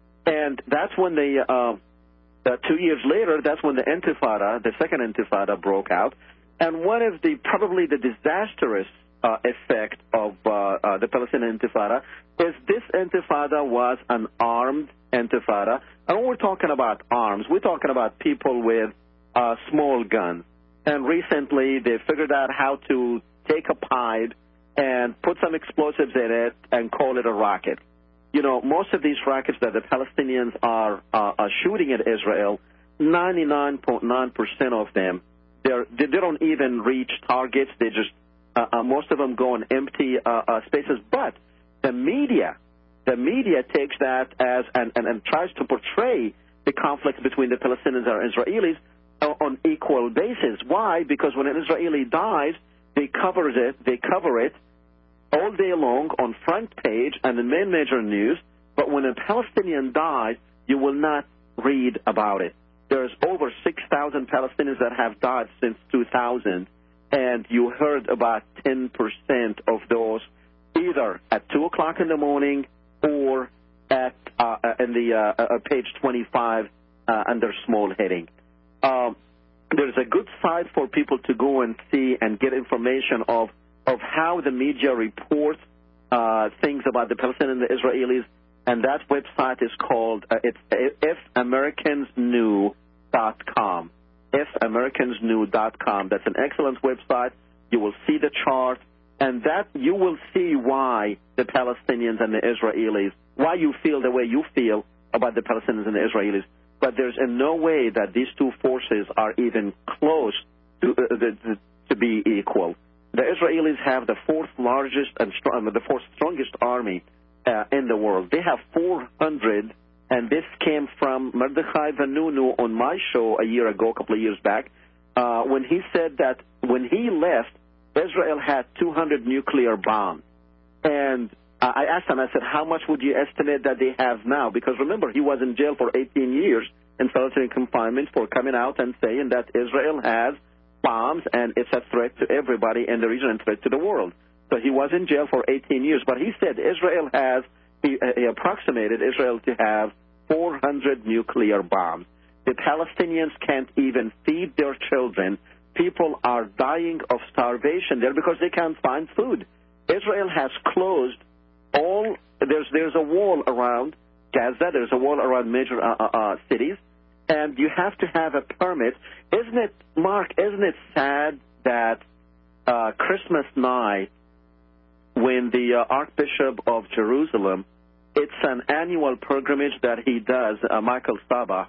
and that's when the. Uh, Uh, two years later, that's when the Intifada, the second Intifada, broke out. And one of the probably the disastrous uh, effect of uh, uh, the Palestinian Intifada is this Intifada was an armed Intifada. And when we're talking about arms, we're talking about people with uh, small guns. And recently, they figured out how to take a pipe and put some explosives in it and call it a rocket. You know, most of these rockets that the Palestinians are, uh, are shooting at Israel, ninety-nine point nine percent of them, they're, they don't even reach targets. They just, uh, uh, most of them go in empty uh, uh, spaces. But the media, the media takes that as, and, and, and tries to portray the conflict between the Palestinians and Israelis on equal basis. Why? Because when an Israeli dies, they cover it, they cover it, all day long on front page and the main major news, but when a Palestinian dies, you will not read about it. There's over six thousand Palestinians that have died since two thousand, and you heard about ten percent of those either at two o'clock in the morning or at uh, in the uh, uh, page twenty-five uh, under small heading. Um, there's a good site for people to go and see and get information of of how the media reports uh, things about the Palestinians and the Israelis, and that website is called, uh, it's if americans knew dot com. if americans knew dot com. That's an excellent website. You will see the chart, and that you will see why the Palestinians and the Israelis, why you feel the way you feel about the Palestinians and the Israelis. But there's in no way that these two forces are even close to, uh, the, to be equal. The Israelis have the fourth largest and strong, the fourth strongest army uh, in the world. They have four hundred, and this came from Mordechai Vanunu on my show a year ago, a couple of years back, uh, when he said that when he left, Israel had two hundred nuclear bombs. And uh, I asked him, I said, how much would you estimate that they have now? Because remember, he was in jail for eighteen years in solitary confinement for coming out and saying that Israel has bombs, and it's a threat to everybody in the region and threat to the world. So he was in jail for eighteen years, but he said Israel has, he, he approximated Israel to have four hundred nuclear bombs. The Palestinians can't even feed their children. People are dying of starvation there because they can't find food. Israel has closed all, there's, there's a wall around Gaza, there's a wall around major uh, uh, uh, cities, and you have to have a permit. Isn't it, Mark, isn't it sad that uh, Christmas night, when the uh, Archbishop of Jerusalem, it's an annual pilgrimage that he does, uh, Michael Saba,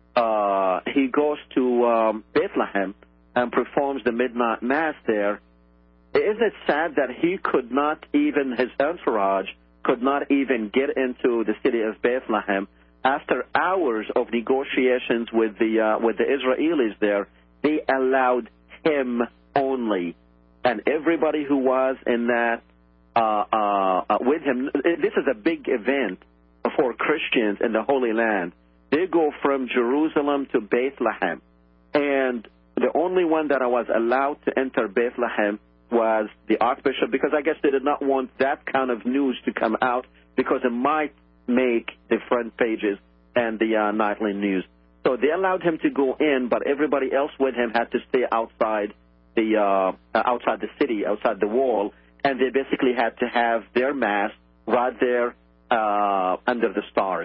uh, he goes to um, Bethlehem and performs the midnight mass there. Isn't it sad that he could not even, his entourage, could not even get into the city of Bethlehem? After hours of negotiations with the uh, with the Israelis there, they allowed him only, and everybody who was in that uh, uh, with him. This is a big event for Christians in the Holy Land. They go from Jerusalem to Bethlehem, and the only one that I was allowed to enter Bethlehem was the Archbishop, because I guess they did not want that kind of news to come out because it might make the front pages and the uh, nightly news. So they allowed him to go in, but everybody else with him had to stay outside the uh, outside the city, outside the wall, and they basically had to have their mass right there uh, under the stars.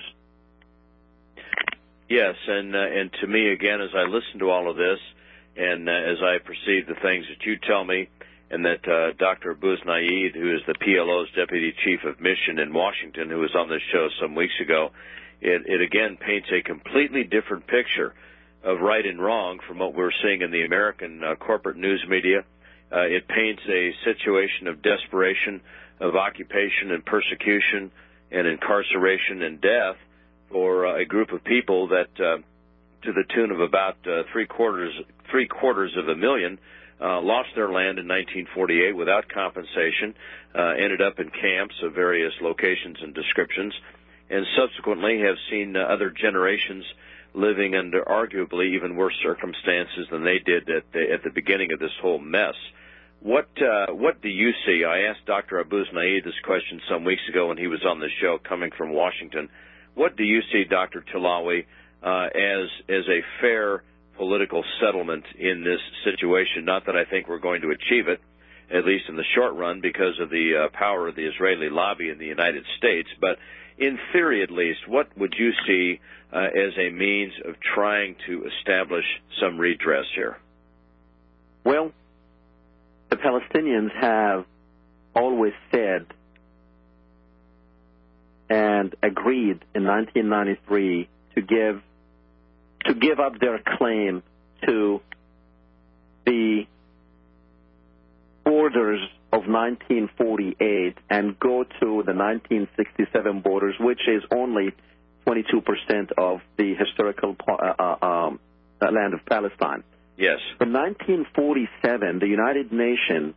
Yes, and uh, and to me, again, as I listen to all of this, and uh, as I perceive the things that you tell me, and that uh, Doctor Abu Znaid, who is the P L O's Deputy Chief of Mission in Washington, who was on this show some weeks ago, it, it again paints a completely different picture of right and wrong from what we're seeing in the American uh, corporate news media. Uh, it paints a situation of desperation, of occupation and persecution and incarceration and death for uh, a group of people that, uh, to the tune of about uh, three quarters three quarters of a million, uh, lost their land in nineteen forty-eight without compensation, uh, ended up in camps of various locations and descriptions, and subsequently have seen uh, other generations living under arguably even worse circumstances than they did at the, at the beginning of this whole mess. What uh, what do you see? I asked Doctor Abu Znaid this question some weeks ago when he was on the show coming from Washington. What do you see, Doctor Tilawi, uh, as as a fair political settlement in this situation? Not that I think we're going to achieve it, at least in the short run, because of the uh, power of the Israeli lobby in the United States, but in theory at least, what would you see uh, as a means of trying to establish some redress here? Well, the Palestinians have always said and agreed in nineteen ninety-three to give to give up their claim to the borders of nineteen forty-eight and go to the nineteen sixty-seven borders, which is only twenty-two percent of the historical uh, um, land of Palestine. Yes. In nineteen forty-seven, the United Nations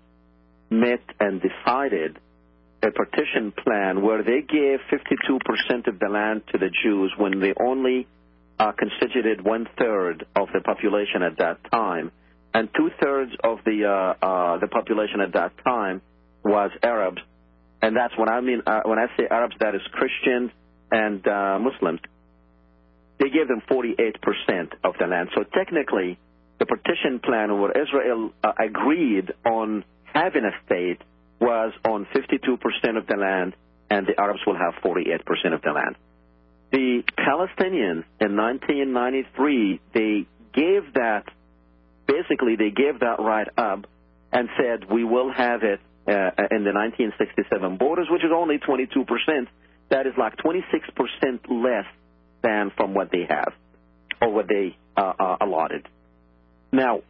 met and decided a partition plan where they gave fifty-two percent of the land to the Jews when they only uh, constituted one-third of the population at that time, and two-thirds of the uh, uh, the population at that time was Arabs. And that's what I mean uh, when I say Arabs, that is Christians and uh, Muslims. They gave them forty-eight percent of the land. So technically, the partition plan where Israel uh, agreed on having a state was on fifty-two percent of the land, and the Arabs will have forty-eight percent of the land. The Palestinians in nineteen ninety-three, they gave that, basically they gave that right up and said we will have it uh, in the nineteen sixty-seven borders, which is only twenty-two percent. That is like twenty-six percent less than from what they have or what they uh, uh, allotted. Now,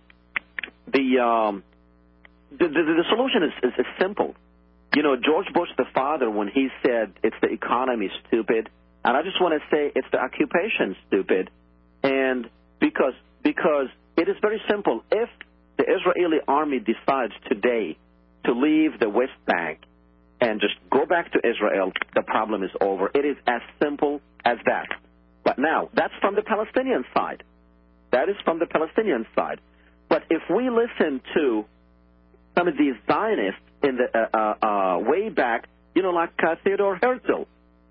the, um, the, the the solution is, is, is simple. You know, George Bush the father, when he said it's the economy, stupid, and I just want to say it's the occupation, stupid, and because because it is very simple. If the Israeli army decides today to leave the West Bank and just go back to Israel, the problem is over. It is as simple as that. But now, that's from the Palestinian side. That is from the Palestinian side. But if we listen to some of these Zionists in the uh, uh, uh, way back, you know, like uh, Theodor Herzl,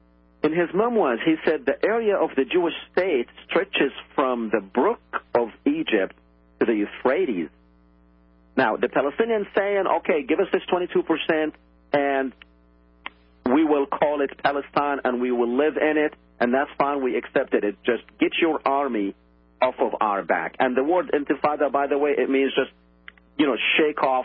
in his memoirs, he said the area of the Jewish state stretches from the brook of Egypt to the Euphrates. Now, the Palestinians saying, okay, give us this twenty-two percent and we will call it Palestine and we will live in it, and that's fine, we accepted it. Just get your army off of our back. And the word intifada, by the way, it means just, you know, shake off.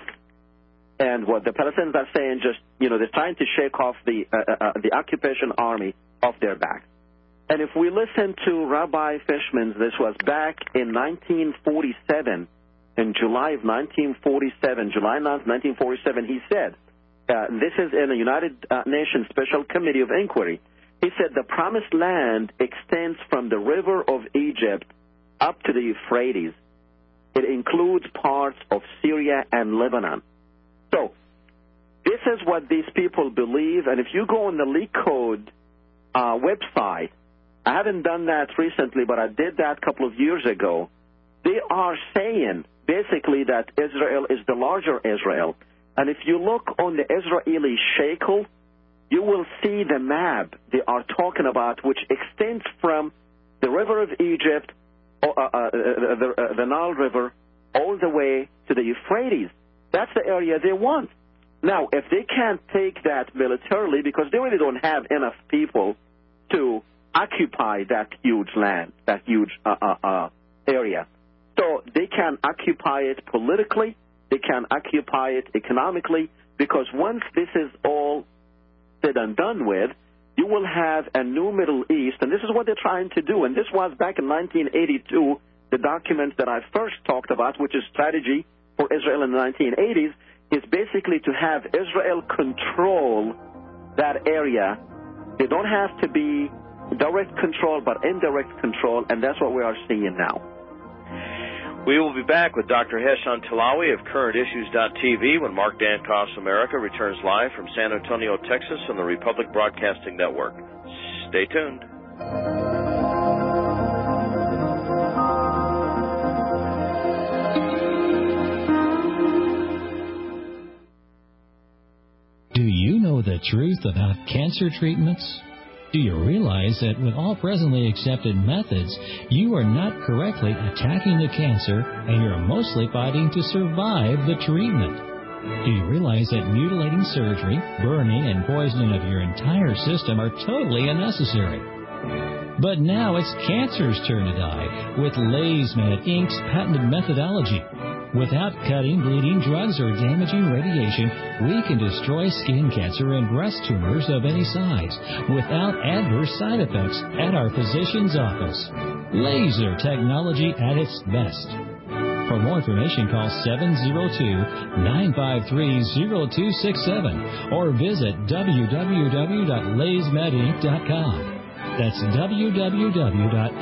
And what the Palestinians are saying, just, you know, they're trying to shake off the uh, uh, the occupation army off their back. And if we listen to Rabbi Fishman, this was back in nineteen forty-seven, in July of nineteen forty-seven, July ninth, nineteen forty-seven, he said, uh, this is in a United Nations Special Committee of Inquiry, he said the promised land extends from the river of Egypt up to the Euphrates. It includes parts of Syria and Lebanon. So this is what these people believe, and if you go on the LeetCode uh, website, I haven't done that recently, but I did that a couple of years ago, they are saying basically that Israel is the larger Israel, And if you look on the Israeli shekel, you will see the map they are talking about, which extends from the river of Egypt, uh, uh, the, uh, the Nile River, all the way to the Euphrates. That's the area they want. Now, if they can't take that militarily, because they really don't have enough people to occupy that huge land, that huge uh, uh, uh, area. So they can occupy it politically, they can occupy it economically, because once this is all said and done with, you will have a new Middle East, and this is what they're trying to do. And this was back in nineteen eighty-two, the document that I first talked about, which is Strategy for Israel in the nineteen eighties, is basically to have Israel control that area. They don't have to be direct control, but indirect control, and that's what we are seeing now. We will be back with Doctor Hesham Tilawi of current issues dot t v when Mark Dankoff's America returns live from San Antonio, Texas on the Republic Broadcasting Network. Stay tuned. Do you know the truth about cancer treatments? Do you realize that with all presently accepted methods, you are not correctly attacking the cancer and you're mostly fighting to survive the treatment? Do you realize that mutilating surgery, burning, and poisoning of your entire system are totally unnecessary? But now it's cancer's turn to die with LaysMed Incorporated's patented methodology. Without cutting, bleeding, drugs, or damaging radiation, we can destroy skin cancer and breast tumors of any size without adverse side effects at our physician's office. Laser technology at its best. For more information, call seven oh two, nine five three, oh two six seven or visit w w w dot lays med inc dot com. That's w w w dot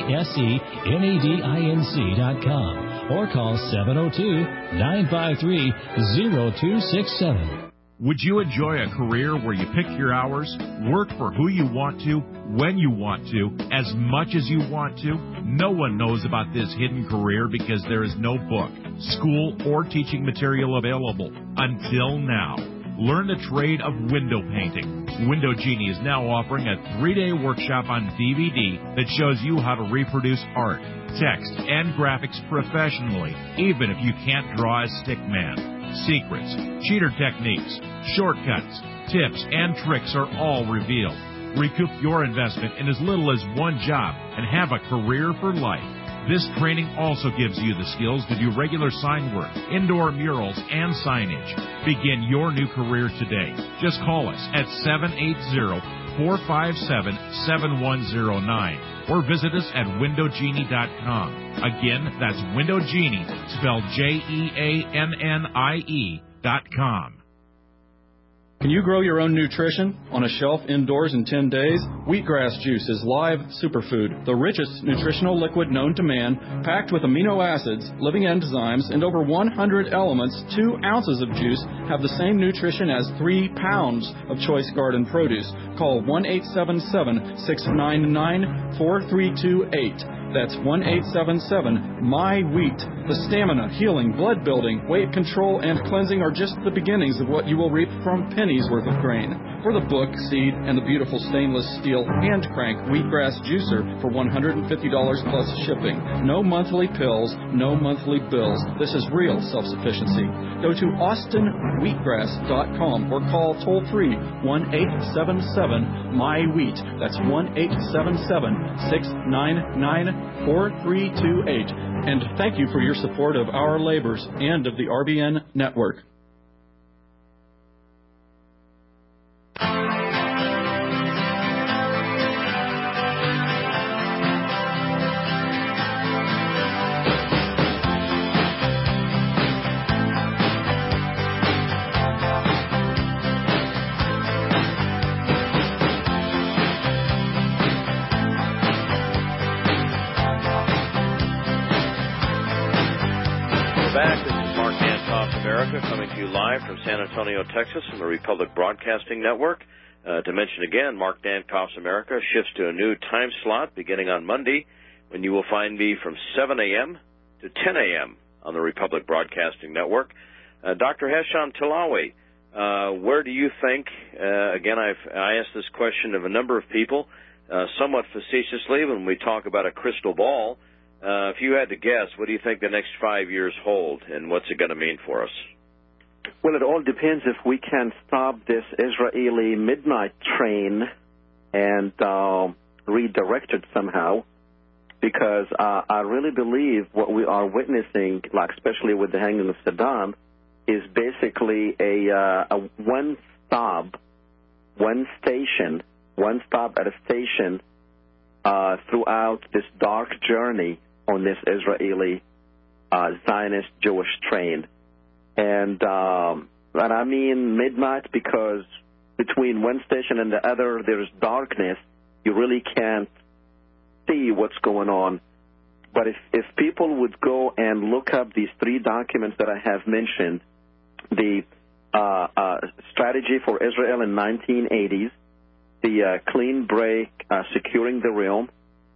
laysmedinc dot com. Or call seven oh two, nine five three, oh two six seven. Would you enjoy a career where you pick your hours, work for who you want to, when you want to, as much as you want to? No one knows about this hidden career because there is no book, school, or teaching material available until now. Learn the trade of window painting. Window Genie is now offering a three-day workshop on D V D that shows you how to reproduce art, text, and graphics professionally, even if you can't draw a stick man. Secrets, cheater techniques, shortcuts, tips, and tricks are all revealed. Recoup your investment in as little as one job and have a career for life. This training also gives you the skills to do regular sign work, indoor murals, and signage. Begin your new career today. Just call us at seven eight zero, four five seven, seven one zero nine or visit us at window genie dot com. Again, that's Window Genie, spelled J E A N N I E dot com. Can you grow your own nutrition on a shelf indoors in ten days? Wheatgrass juice is live superfood, the richest nutritional liquid known to man, packed with amino acids, living enzymes, and over one hundred elements. Two ounces of juice have the same nutrition as three pounds of choice garden produce. Call one eight seven seven, six nine nine, four three two eight. That's one eight seven seven, M Y wheat. The stamina, healing, blood building, weight control, and cleansing are just the beginnings of what you will reap from pennies worth of grain. For the book, seed, and the beautiful stainless steel hand crank wheatgrass juicer for one hundred fifty dollars plus shipping. No monthly pills, no monthly bills. This is real self-sufficiency. Go to austin wheatgrass dot com or call toll free one eight seven seven, M Y wheat. That's one eight seven seven, six nine nine, four three two eight. And thank you for your support of our labors and of the R B N network. Coming to you live from San Antonio, Texas, from the Republic Broadcasting Network. Uh, to mention again, Mark Dankoff's America shifts to a new time slot beginning on Monday, when you will find me from seven a.m. to ten a.m. on the Republic Broadcasting Network. Uh, Doctor Hesham Tilawi, uh, where do you think, uh, again, I've I asked this question of a number of people, uh, somewhat facetiously when we talk about a crystal ball. Uh, if you had to guess, what do you think the next five years hold, and what's it going to mean for us? Well, it all depends if we can stop this Israeli midnight train and uh, redirect it somehow, because uh, I really believe what we are witnessing, like especially with the hanging of Saddam, is basically a, uh, a one stop, one station, one stop at a station uh, throughout this dark journey on this Israeli uh, Zionist Jewish train. And, um, and I mean midnight because between one station and the other, there's darkness. You really can't see what's going on. But if, if people would go and look up these three documents that I have mentioned, the uh, uh, strategy for Israel in nineteen eighties, the uh, clean break, uh, securing the realm,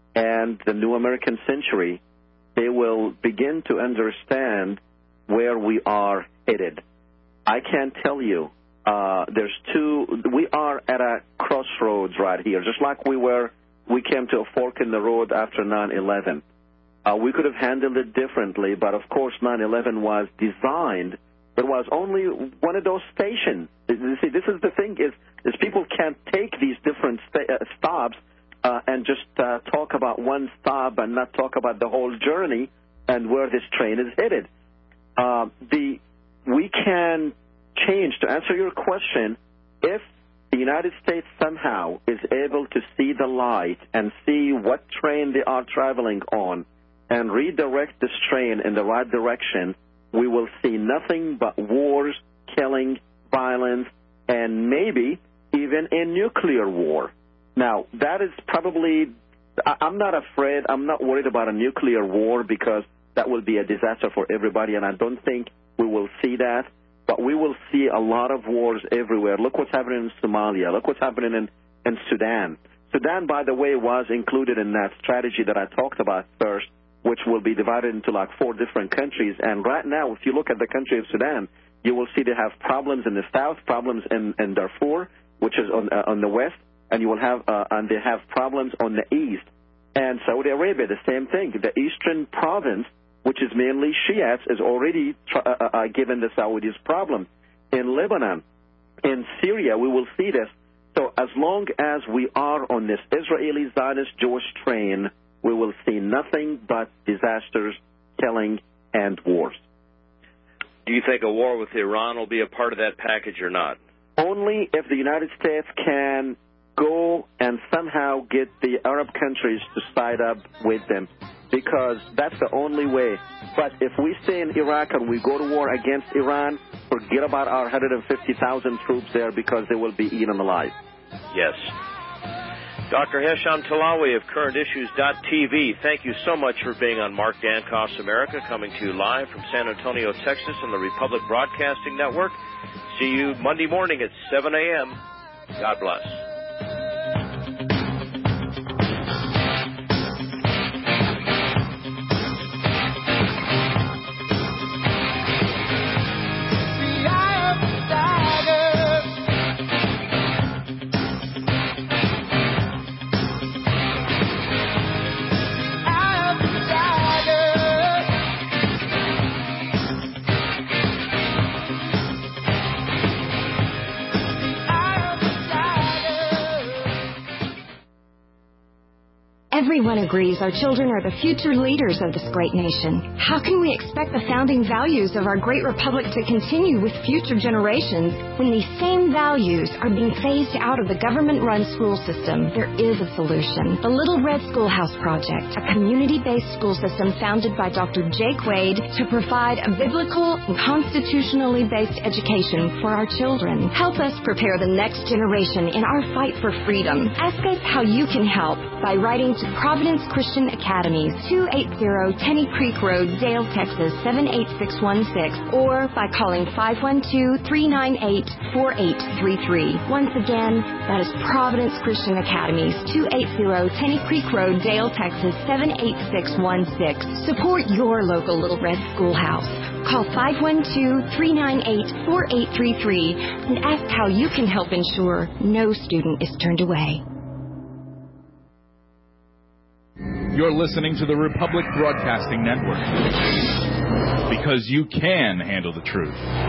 and the New American Century, they will begin to understand where we are headed. I can tell you, uh, there's two, we are at a crossroads right here, just like we were, we came to a fork in the road after nine eleven. Uh, we could have handled it differently, but of course nine eleven was designed. It was only one of those stations. You see, this is the thing is, is people can't take these different sta- uh, stops uh, and just uh, talk about one stop and not talk about the whole journey and where this train is headed. Uh, the we can change, to answer your question, if the United States somehow is able to see the light and see what train they are traveling on and redirect this train in the right direction, we will see nothing but wars, killing, violence, and maybe even a nuclear war. Now, that is probably, I'm not afraid, I'm not worried about a nuclear war because that will be a disaster for everybody, and I don't think we will see that. But we will see a lot of wars everywhere. Look what's happening in Somalia. Look what's happening in, in Sudan. Sudan, by the way, was included in that strategy that I talked about first, which will be divided into like four different countries. And right now, if you look at the country of Sudan, you will see they have problems in the south, problems in, in Darfur, which is on, uh, on the west, and you will have uh, and they have problems on the east. And Saudi Arabia, the same thing. The eastern province, which is mainly Shiites, is already tr- uh, uh, given the Saudis problem. In Lebanon, in Syria, we will see this. So as long as we are on this Israeli Zionist Jewish train, we will see nothing but disasters, killing, and wars. Do you think a war with Iran will be a part of that package or not? Only if the United States can go and somehow get the Arab countries to side up with them, because that's the only way. But if we stay in Iraq and we go to war against Iran, forget about our one hundred fifty thousand troops there because they will be eaten alive. Yes. Doctor Hesham Tilawi of current issues dot t v, thank you so much for being on Mark Dankoff's America, coming to you live from San Antonio, Texas on the Republic Broadcasting Network. See you Monday morning at seven a.m. God bless. Everyone agrees our children are the future leaders of this great nation. How can we expect the founding values of our great republic to continue with future generations when these same values are being phased out of the government-run school system? There is a solution. The Little Red Schoolhouse Project, a community-based school system founded by Doctor Jake Wade to provide a biblical and constitutionally based education for our children. Help us prepare the next generation in our fight for freedom. Ask us how you can help by writing to Providence Christian Academies, two eighty Tenney Creek Road, Dale, Texas, seven eight six one six, or by calling five one two, three nine eight, four eight three three. Once again, that is Providence Christian Academies, two eighty Tenney Creek Road, Dale, Texas, seven eight six one six. Support your local Little Red Schoolhouse. Call five one two, three nine eight, four eight three three and ask how you can help ensure no student is turned away. You're listening to the Republic Broadcasting Network, because you can handle the truth.